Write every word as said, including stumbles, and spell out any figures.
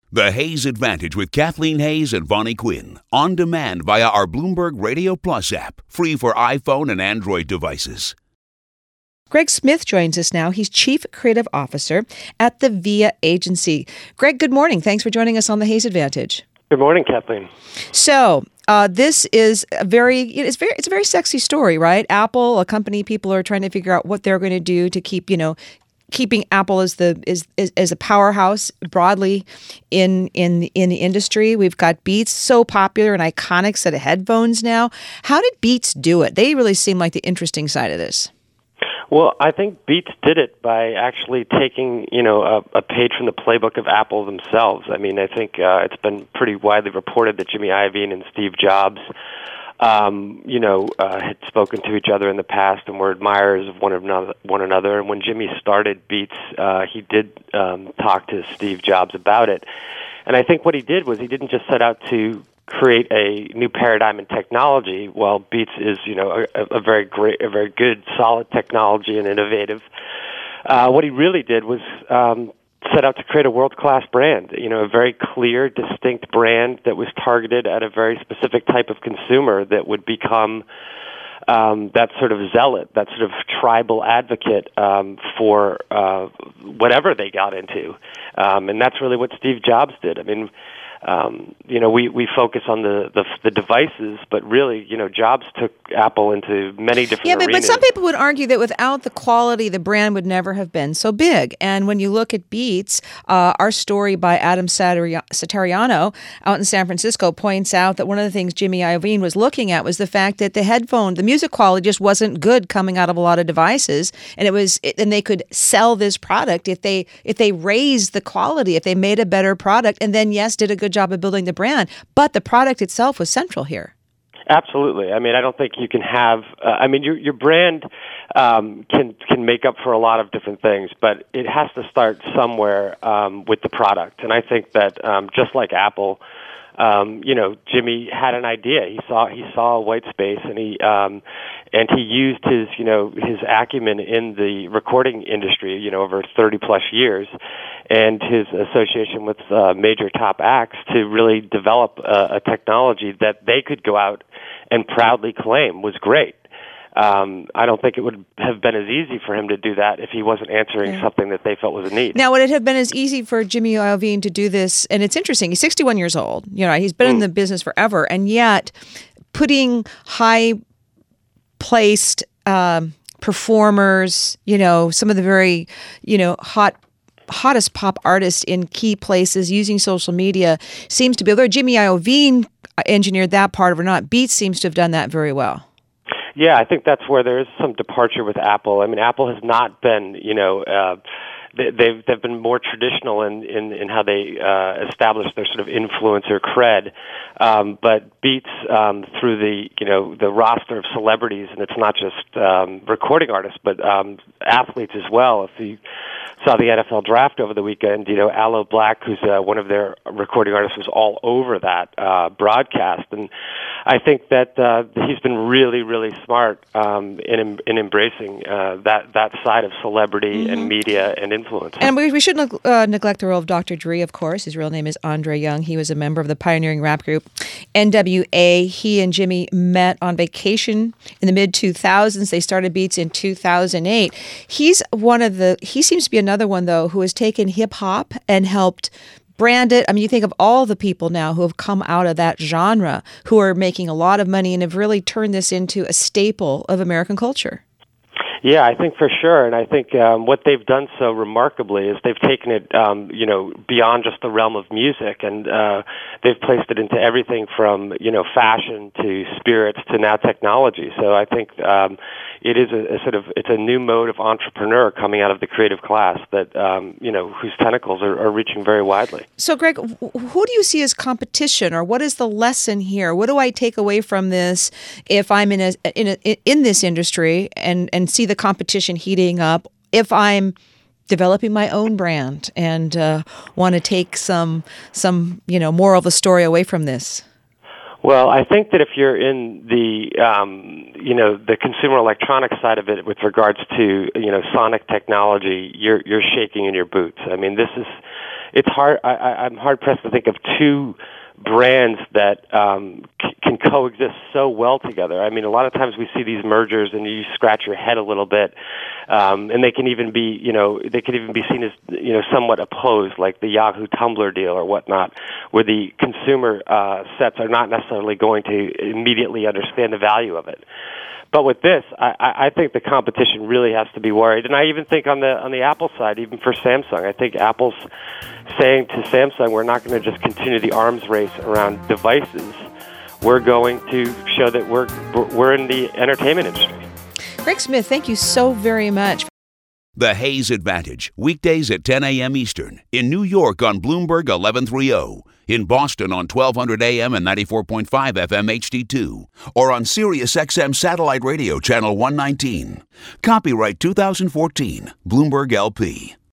The Hayes Advantage with Kathleen Hayes and Vonnie Quinn. On demand via our Bloomberg Radio Plus app. Free for iPhone and Android devices. Greg Smith joins us now. He's Chief Creative Officer at the Via Agency. Greg, good morning. Thanks for joining us on the Hayes Advantage. Good morning, Kathleen. So, uh, this is a very it's very it's a very sexy story, right? Apple, a company people are trying to figure out what they're going to do to keep, you know, keeping Apple as the is as a powerhouse broadly in in in the industry. We've got Beats, so popular, an iconic set of headphones now. How did Beats do it? They really seem like the interesting side of this. Well, I think Beats did it by actually taking, you know, a, a page from the playbook of Apple themselves. I mean, I think uh, it's been pretty widely reported that Jimmy Iovine and Steve Jobs, um, you know, uh, had spoken to each other in the past and were admirers of one another. One another. And when Jimmy started Beats, uh, he did um, talk to Steve Jobs about it. And I think what he did was he didn't just set out to create a new paradigm in technology. Well, Beats is, you know, a, a very great, a very good, solid technology and innovative. Uh, what he really did was um, set out to create a world-class brand, you know, a very clear, distinct brand that was targeted at a very specific type of consumer that would become um, that sort of zealot, that sort of tribal advocate um, for uh, whatever they got into. Um, and that's really what Steve Jobs did. I mean, Um, you know, we, we focus on the, the the devices, but really, you know, Jobs took Apple into many different yeah, but, arenas. but some people would argue that without the quality, the brand would never have been so big. And when you look at Beats, uh, our story by Adam Satariano out in San Francisco points out that one of the things Jimmy Iovine was looking at was the fact that the headphone, the music quality just wasn't good coming out of a lot of devices, and it was, and they could sell this product if they if they raised the quality, if they made a better product, and then yes, did a good job of building the brand, but the product itself was central here. Absolutely. I mean, I don't think you can have. Uh, I mean, your your brand um, can can make up for a lot of different things, but it has to start somewhere um, with the product. And I think that um, just like Apple, um, you know, Jimmy had an idea. He saw he saw a white space, and he um, and he used his you know his acumen in the recording industry, you know, over thirty plus years, and his association with uh, major top acts to really develop a, a technology that they could go out and proudly claim was great. Um, I don't think it would have been as easy for him to do that if he wasn't answering yeah. something that they felt was a need. Now, would it have been as easy for Jimmy Iovine to do this? And it's interesting. He's sixty-one years old. You know, he's been mm. in the business forever, and yet putting high-placed um, performers, you know, some of the very, you know, hot. hottest pop artists in key places using social media seems to be, whether Jimmy Iovine engineered that part or not, Beats seems to have done that very well. Yeah, I think that's where there is some departure with Apple. I mean, Apple has not been, you know, uh, they, they've they've been more traditional in in, in how they uh, establish their sort of influencer cred. Um, but Beats, um, through the you know the roster of celebrities, and it's not just um, recording artists, but um, athletes as well. If you saw the N F L draft over the weekend, you know, Aloe Black, who's uh, one of their recording artists, was all over that uh, broadcast. And I think that uh, he's been really, really smart um, in in embracing uh, that, that side of celebrity mm-hmm. and media and influence. And we, we shouldn't uh, neglect the role of Doctor Dre, of course. His real name is Andre Young. He was a member of the pioneering rap group N W A. He and Jimmy met on vacation in the mid two thousands. They started Beats in two thousand eight. He's one of the, he seems to be another one, though, who has taken hip-hop and helped brand it. I mean, you think of all the people now who have come out of that genre, who are making a lot of money and have really turned this into a staple of American culture. Yeah, I think for sure, and I think um, what they've done so remarkably is they've taken it, um, you know, beyond just the realm of music, and uh, they've placed it into everything from, you know, fashion to spirits to now technology. So I think um, it is a, a sort of it's a new mode of entrepreneur coming out of the creative class that um, you know whose tentacles are, are reaching very widely. So, Greg, who do you see as competition, or what is the lesson here? What do I take away from this if I'm in a in a, in this industry and and see the competition heating up, if I'm developing my own brand and uh, want to take some some you know moral of the story away from this? Well, I think that if you're in the, um, you know, the consumer electronics side of it with regards to, you know, sonic technology, you're you're shaking in your boots. I mean, this is it's hard. I, I, I'm hard pressed to think of two brands that um, c- can coexist so well together. I mean, a lot of times we see these mergers, and you scratch your head a little bit, um, and they can even be, you know, they can even be seen as, you know, somewhat opposed, like the Yahoo Tumblr deal or whatnot, where the consumer uh, sets are not necessarily going to immediately understand the value of it. But with this, I, I think the competition really has to be worried, and I even think on the on the Apple side, even for Samsung, I think Apple's saying to Samsung, we're not going to just continue the arms race around devices. We're going to show that we're we're in the entertainment industry. Greg Smith, thank you so very much. The Hayes Advantage, weekdays at ten a.m. Eastern. In New York on Bloomberg eleven thirty. In Boston on twelve hundred A M and ninety-four point five F M H D two. Or on Sirius X M Satellite Radio Channel one nineteen. Copyright two thousand fourteen. Bloomberg L P.